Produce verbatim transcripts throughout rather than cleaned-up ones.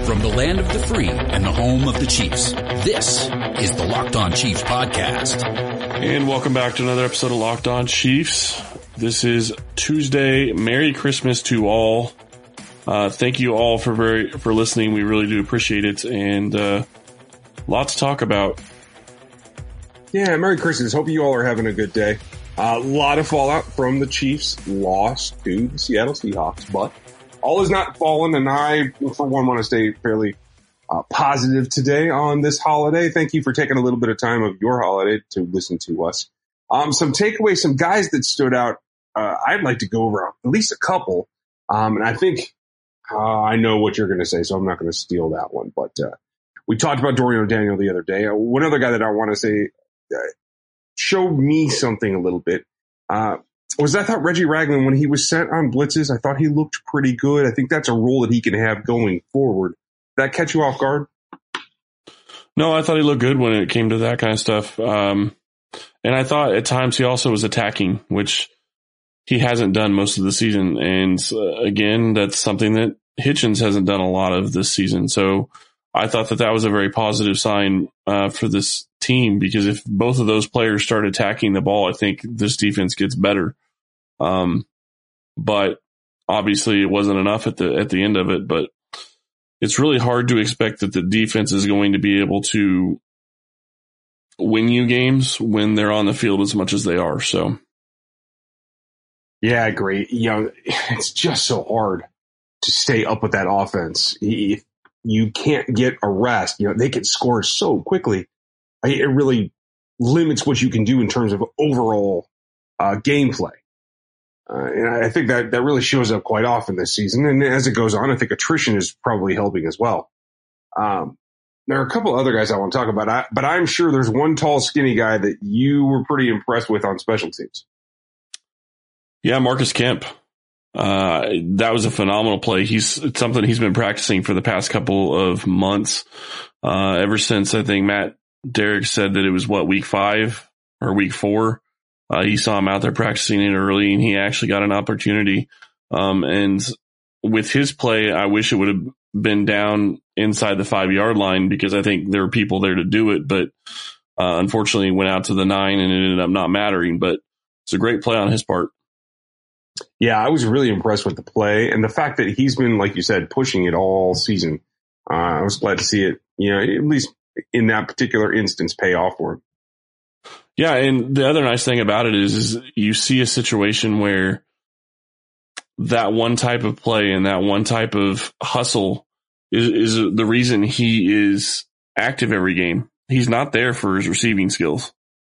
From the land of the free and the home of the Chiefs, this is the Locked On Chiefs podcast. And welcome back to another episode of Locked On Chiefs. This is Tuesday. Merry Christmas to all. Uh, thank you all for very for listening. We really do appreciate it, and uh, lots to talk about. Yeah, Merry Christmas. Hope you all are having a good day. A uh, lot of fallout from the Chiefs' loss to the Seattle Seahawks, but all is not fallen, and I, for one, want to stay fairly uh, positive today on this holiday. Thank you for taking a little bit of time of your holiday to listen to us. Um, some takeaways, some guys that stood out. Uh, I'd like to go over at least a couple, um, and I think uh, I know what you're going to say, so I'm not going to steal that one. But uh, we talked about Dorian O'Daniel the other day. Uh, one other guy that I want to say uh, showed me something a little bit. Uh, was I thought Reggie Ragland, when he was sent on blitzes, I thought he looked pretty good. I think that's a role that he can have going forward. Did that catch you off guard? No, I thought he looked good when it came to that kind of stuff. Um, and I thought at times he also was attacking, which he hasn't done most of the season. And uh, again, that's something that Hitchens hasn't done a lot of this season. So I thought that that was a very positive sign uh, for this team, because if both of those players start attacking the ball, I think this defense gets better. Um, but obviously it wasn't enough at the, at the end of it, but it's really hard to expect that the defense is going to be able to win you games when they're on the field as much as they are. So. Yeah, I agree. You know, it's just so hard to stay up with that offense. If you can't get a rest, you know, they can score so quickly. It really limits what you can do in terms of overall uh, gameplay. Uh, and I think that, that really shows up quite often this season. And as it goes on, I think attrition is probably helping as well. Um, there are a couple other guys I want to talk about, I, but I'm sure there's one tall, skinny guy that you were pretty impressed with on special teams. Yeah, Marcus Kemp. Uh, that was a phenomenal play. He's it's something he's been practicing for the past couple of months. Uh, ever since I think Matt Derrick said that it was what, week five or week four. Uh, he saw him out there practicing it early, and he actually got an opportunity. Um, and with his play, I wish it would have been down inside the five yard line, because I think there were people there to do it, but, uh, unfortunately went out to the nine and it ended up not mattering, but it's a great play on his part. Yeah, I was really impressed with the play and the fact that he's been, like you said, pushing it all season. Uh, I was glad to see it, you know, at least in that particular instance, pay off for him. Yeah, and the other nice thing about it is, is you see a situation where that one type of play and that one type of hustle is, is the reason he is active every game. He's not there for his receiving skills.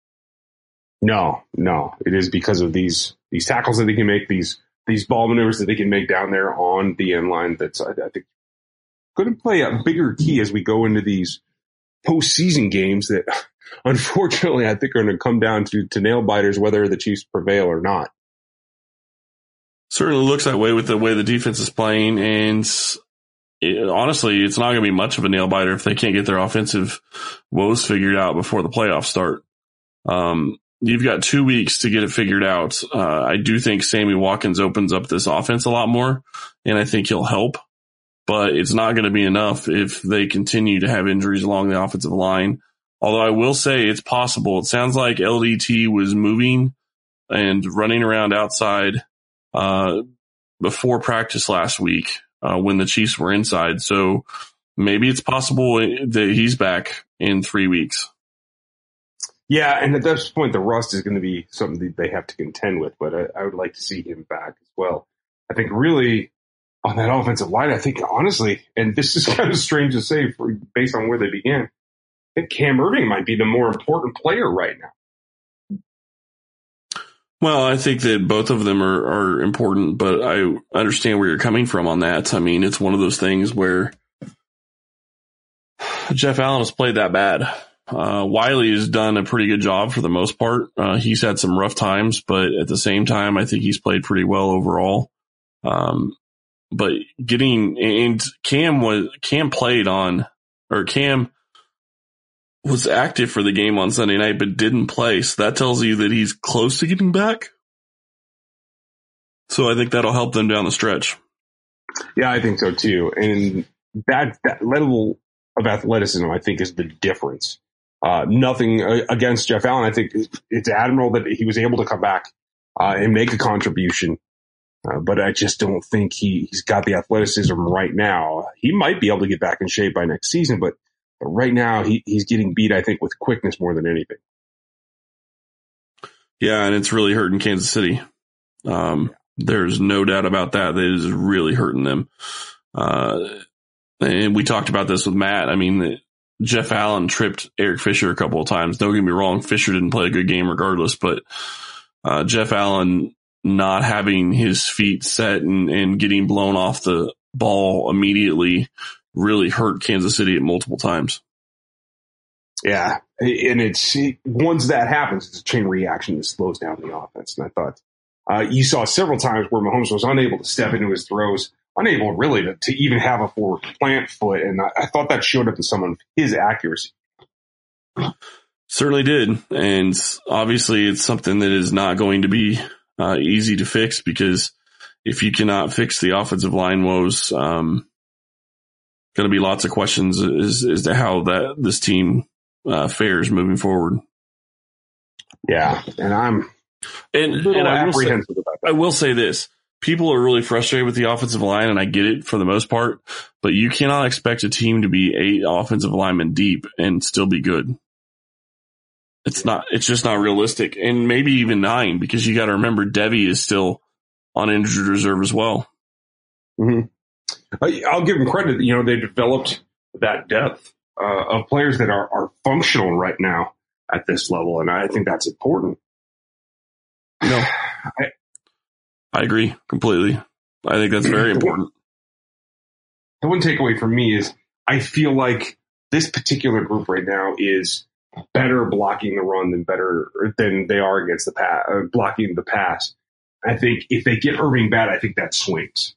No, no, it is because of these these tackles that he can make, these these ball maneuvers that he can make down there on the end line. That's, I, I think, going to play a bigger key as we go into these postseason games that, unfortunately, I think are going to come down to, to nail biters, whether the Chiefs prevail or not. Certainly looks that way with the way the defense is playing, and it, honestly, it's not going to be much of a nail biter if they can't get their offensive woes figured out before the playoffs start. Um, You've got two weeks to get it figured out. Uh, I do think Sammy Watkins opens up this offense a lot more, and I think he'll help. But it's not going to be enough if they continue to have injuries along the offensive line. Although I will say it's possible. It sounds like L D T was moving and running around outside uh, before practice last week uh, when the Chiefs were inside. So maybe it's possible that he's back in three weeks. Yeah, and at this point, the rust is going to be something that they have to contend with, but I, I would like to see him back as well. I think really on that offensive line, I think honestly, and this is kind of strange to say for, based on where they began, I think Cam Erving might be the more important player right now. Well, I think that both of them are, are important, but I understand where you're coming from on that. I mean, it's one of those things where Jeff Allen has played that bad. Uh, Wiley has done a pretty good job for the most part. Uh, he's had some rough times, but at the same time, I think he's played pretty well overall. Um, but getting, and Cam was, Cam played on, or Cam was active for the game on Sunday night, but didn't play. So that tells you that he's close to getting back. So I think that'll help them down the stretch. Yeah, I think so too. And that, that level of athleticism, I think, is the difference. Uh, nothing against Jeff Allen. I think it's admirable that he was able to come back uh, and make a contribution. Uh, but I just don't think he, he's got the athleticism right now. He might be able to get back in shape by next season, but, but right now he, he's getting beat, I think, with quickness more than anything. Yeah, and it's really hurting Kansas City. Um, there's no doubt about that. That is really hurting them. Uh, and we talked about this with Matt. I mean, Jeff Allen tripped Eric Fisher a couple of times. Don't get me wrong. Fisher didn't play a good game regardless, but, uh, Jeff Allen not having his feet set and, and getting blown off the ball immediately really hurt Kansas City at multiple times. Yeah. And it's, once that happens, it's a chain reaction that slows down the offense. And I thought, uh, you saw several times where Mahomes was unable to step into his throws, unable really to, to even have a forward plant foot. And I, I thought that showed up in some of his accuracy. Certainly did. And obviously it's something that is not going to be uh, easy to fix, because if you cannot fix the offensive line woes, um, going to be lots of questions as, as to how that this team uh, fares moving forward. Yeah. And I'm and, a little and I apprehensive will say, about that. I will say this. People are really frustrated with the offensive line, and I get it for the most part, but you cannot expect a team to be eight offensive linemen deep and still be good. It's not, it's just not realistic. And maybe even nine, because you got to remember Devy is still on injured reserve as well. Mm-hmm. I'll give them credit. You know, they developed that depth uh, of players that are, are functional right now at this level. And I think that's important. You know, I, I agree completely. I think that's very important. The one takeaway for me is I feel like this particular group right now is better blocking the run than better than they are against the pass, uh, blocking the pass. I think if they get Irving bad, I think that swings.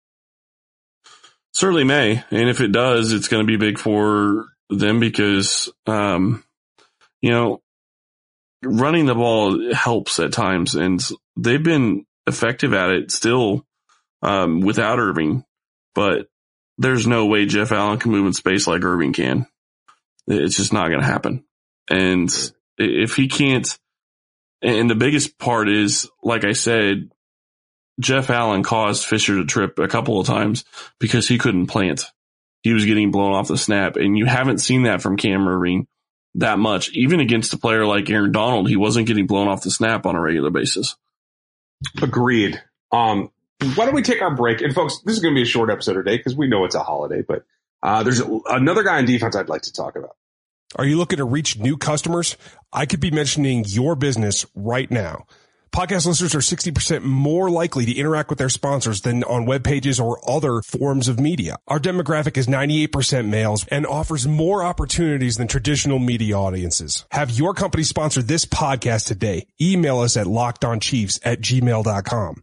Certainly may. And if it does, it's going to be big for them because, um, you know, running the ball helps at times, and they've been effective at it still, um, without Irving, but there's no way Jeff Allen can move in space like Irving can. It's just not going to happen. And if he can't, and the biggest part is, like I said, Jeff Allen caused Fisher to trip a couple of times because he couldn't plant. He was getting blown off the snap, and you haven't seen that from Cam Irving that much. Even against a player like Aaron Donald, he wasn't getting blown off the snap on a regular basis. Agreed. Um, why don't we take our break? And folks, this is going to be a short episode today because we know it's a holiday, but uh, there's a, another guy on defense I'd like to talk about. Are you looking to reach new customers? I could be mentioning your business right now. Podcast listeners are sixty percent more likely to interact with their sponsors than on web pages or other forms of media. Our demographic is ninety-eight percent males and offers more opportunities than traditional media audiences. Have your company sponsor this podcast today. Email us at lockedonchiefs at gmail dot com.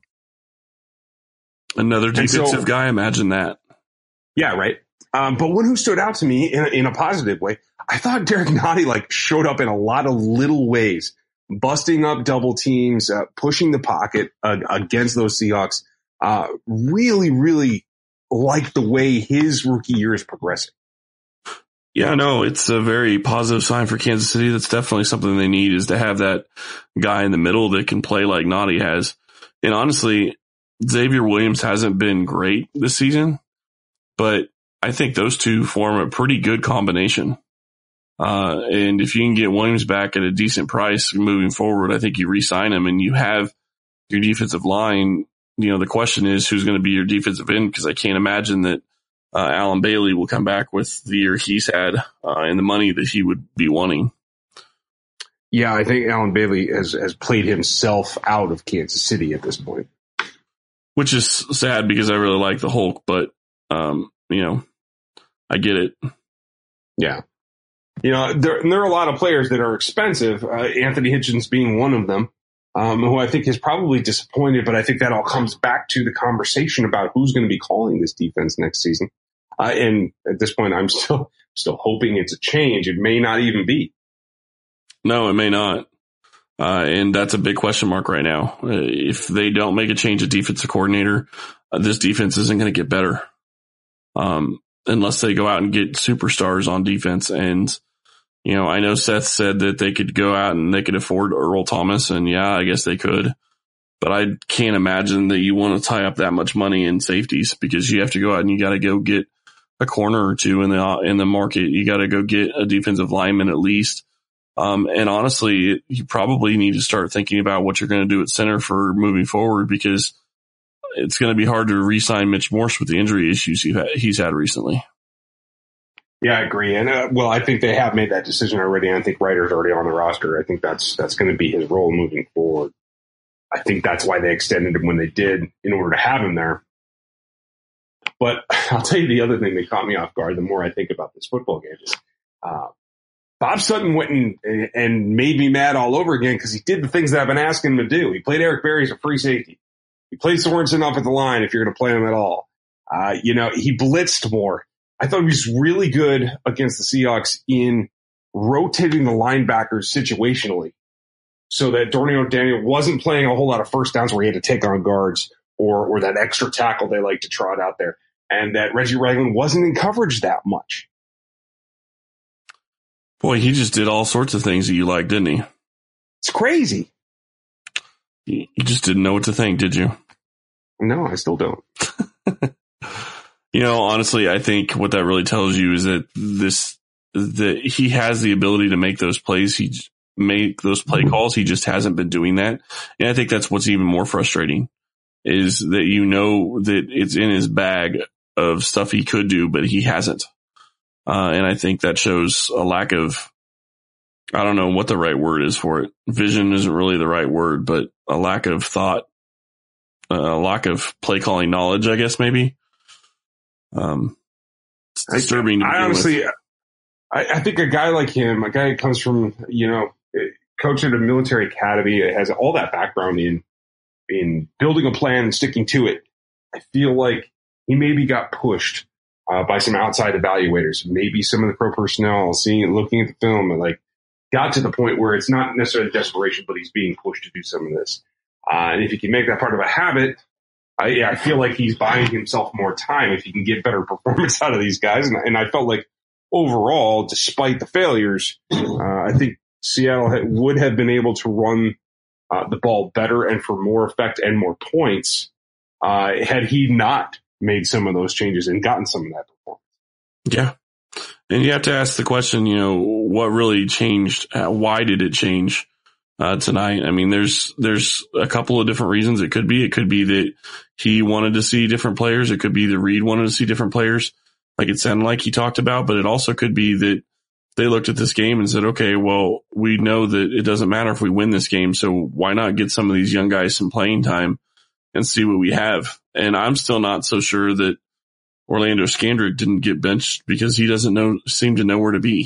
Another defensive so, guy, imagine that. Yeah, right. Um, but one who stood out to me in a, in a positive way, I thought Derek Nottie like showed up in a lot of little ways, busting up double teams, uh, pushing the pocket uh, against those Seahawks. Uh, really, really like the way his rookie year is progressing. Yeah, no, it's a very positive sign for Kansas City. That's definitely something they need, is to have that guy in the middle that can play like Nottie has. And honestly, Xavier Williams hasn't been great this season, but I think those two form a pretty good combination. Uh, and if you can get Williams back at a decent price moving forward, I think you re-sign him and you have your defensive line. You know, the question is who's going to be your defensive end, because I can't imagine that uh, Alan Bailey will come back with the year he's had uh, and the money that he would be wanting. Yeah, I think Alan Bailey has, has played himself out of Kansas City at this point. Which is sad because I really like the Hulk, but, um, you know, I get it. Yeah. You know, there, there are a lot of players that are expensive, uh, Anthony Hitchens being one of them, um, who I think is probably disappointed, but I think that all comes back to the conversation about who's going to be calling this defense next season. Uh, and at this point, I'm still still hoping it's a change. It may not even be. No, it may not. Uh, and that's a big question mark right now. Uh, if they don't make a change at defensive coordinator, uh, this defense isn't going to get better. Um, unless they go out and get superstars on defense. And, you know, I know Seth said that they could go out and they could afford Earl Thomas, and yeah, I guess they could. But I can't imagine that you want to tie up that much money in safeties, because you have to go out and you got to go get a corner or two in the in the market. You got to go get a defensive lineman at least. Um, and honestly, you probably need to start thinking about what you're going to do at center for moving forward, because it's going to be hard to re-sign Mitch Morse with the injury issues he he's had recently. Yeah, I agree. And uh, well, I think they have made that decision already. I think Ryder's already on the roster. I think that's that's going to be his role moving forward. I think that's why they extended him when they did, in order to have him there. But I'll tell you the other thing that caught me off guard the more I think about this football game is uh, Bob Sutton went and, and made me mad all over again, because he did the things that I've been asking him to do. He played Eric Berry as a free safety. He played Sorensen off at the line if you're going to play him at all. Uh, you know, he blitzed more. I thought he was really good against the Seahawks in rotating the linebackers situationally, so that Darnell Daniel wasn't playing a whole lot of first downs where he had to take on guards or or that extra tackle they like to trot out there, and that Reggie Ragland wasn't in coverage that much. Boy, he just did all sorts of things that you liked, didn't he? It's crazy. You just didn't know what to think, did you? No, I still don't. You know, honestly, I think what that really tells you is that this that he has the ability to make those plays. He make those play calls. He just hasn't been doing that. And I think that's what's even more frustrating, is that you know that it's in his bag of stuff he could do, but he hasn't. Uh, and I think that shows a lack of, I don't know what the right word is for it. Vision isn't really the right word, but a lack of thought, a lack of play calling knowledge, I guess, maybe. Um, it's disturbing. I, I honestly, I, I think a guy like him, a guy who comes from, you know, coach at a military academy, has all that background in, in building a plan and sticking to it. I feel like he maybe got pushed uh, by some outside evaluators, maybe some of the pro personnel, seeing it, looking at the film, and like got to the point where it's not necessarily desperation, but he's being pushed to do some of this. Uh, and if he can make that part of a habit, I, I feel like he's buying himself more time if he can get better performance out of these guys. And, and I felt like overall, despite the failures, uh, I think Seattle had, would have been able to run uh, the ball better and for more effect and more points uh, had he not made some of those changes and gotten some of that performance. Yeah. And you have to ask the question, you know, what really changed? Why did it change? Uh, tonight? I mean, there's, there's a couple of different reasons it could be. It could be that he wanted to see different players. It could be that Reed wanted to see different players, like it sounded like he talked about, but it also could be that they looked at this game and said, okay, well, we know that it doesn't matter if we win this game. So why not get some of these young guys some playing time and see what we have? And I'm still not so sure that Orlando Scandrick didn't get benched because he doesn't know, seem to know where to be.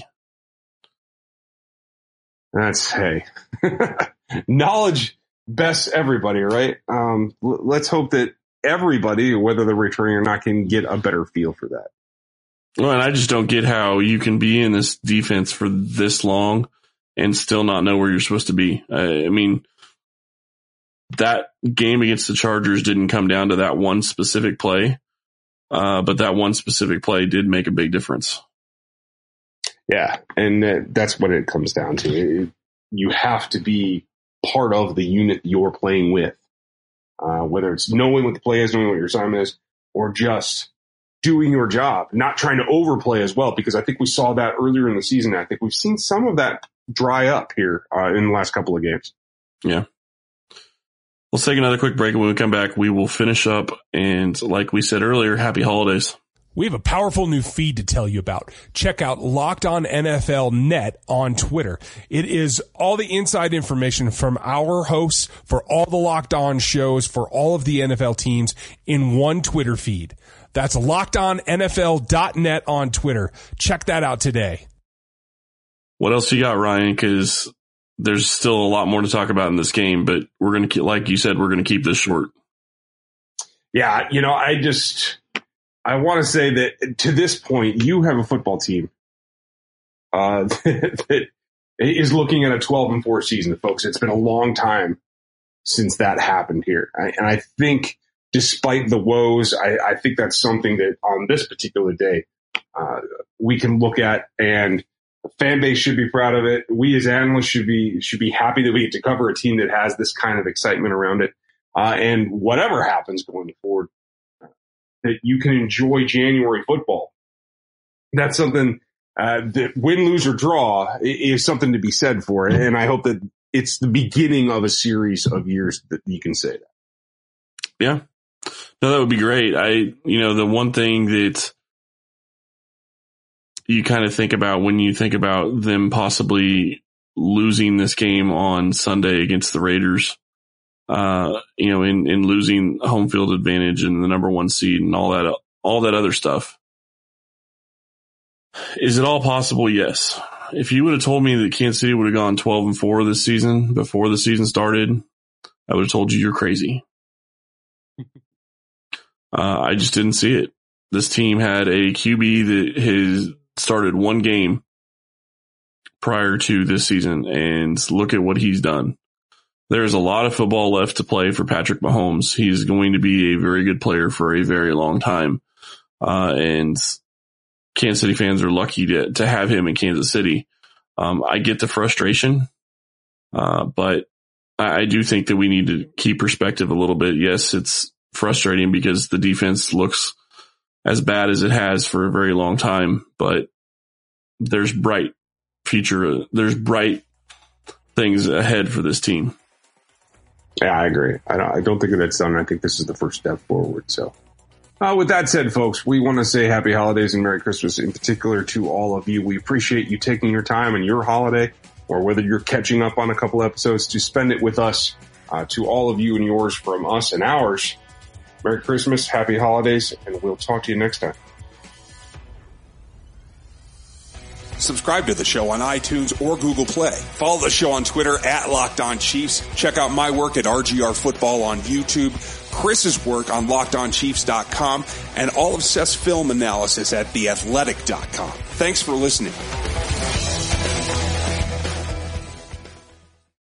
That's, hey, knowledge bests everybody, right? Um, l- let's hope that everybody, whether they're returning or not, can get a better feel for that. Well, and I just don't get how you can be in this defense for this long and still not know where you're supposed to be. I, I mean, that game against the Chargers didn't come down to that one specific play, uh, but that one specific play did make a big difference. Yeah, and uh, that's what it comes down to. It, you have to be part of the unit you're playing with, uh, whether it's knowing what the play is, knowing what your assignment is, or just doing your job, not trying to overplay as well, because I think we saw that earlier in the season. I think we've seen some of that dry up here uh, in the last couple of games. Yeah. Let's take another quick break, and when we come back, we will finish up. And like we said earlier, happy holidays. We have a powerful new feed to tell you about. Check out Locked On N F L Net on Twitter. It is all the inside information from our hosts for all the Locked On shows for all of the N F L teams in one Twitter feed. That's locked on N F L dot net on Twitter. Check that out today. What else you got, Ryan? Because there's still a lot more to talk about in this game, but we're going to keep, like you said, we're going to keep this short. Yeah, you know, I just... I want to say that to this point, you have a football team uh, that is looking at a twelve and four season, folks. It's been a long time since that happened here. I, and I think despite the woes, I, I think that's something that on this particular day uh, we can look at, and the fan base should be proud of it. We as analysts should be should be happy that we get to cover a team that has this kind of excitement around it. Uh, and whatever happens going forward, uh, that you can enjoy January football. That's something uh, that win, lose, or draw is something to be said for it. And I hope that it's the beginning of a series of years that you can say that. Yeah. No, that would be great. I, you know, the one thing that you kind of think about when you think about them possibly losing this game on Sunday against the Raiders, uh, you know, in, in losing home field advantage and the number one seed and all that, all that other stuff. Is it all possible? Yes. If you would have told me that Kansas City would have gone twelve and four this season before the season started, I would have told you you're crazy. uh, I just didn't see it. This team had a Q B that has started one game prior to this season, and look at what he's done. There's a lot of football left to play for Patrick Mahomes. He's going to be a very good player for a very long time. Uh, and Kansas City fans are lucky to, to have him in Kansas City. Um, I get the frustration, uh, but I, I do think that we need to keep perspective a little bit. Yes, it's frustrating because the defense looks as bad as it has for a very long time, but there's bright future, there's bright things ahead for this team. Yeah, I agree. I don't, I don't think that it's done. I think this is the first step forward. So, uh, with that said, folks, we want to say happy holidays and Merry Christmas in particular to all of you. We appreciate you taking your time and your holiday, or whether you're catching up on a couple episodes, to spend it with us. Uh, to all of you and yours from us and ours, Merry Christmas, happy holidays, and we'll talk to you next time. Subscribe to the show on iTunes or Google Play. Follow the show on Twitter at Locked On Chiefs. Check out my work at R G R Football on YouTube, Chris's work on locked on chiefs dot com, and all of Seth's film analysis at the athletic dot com. Thanks for listening.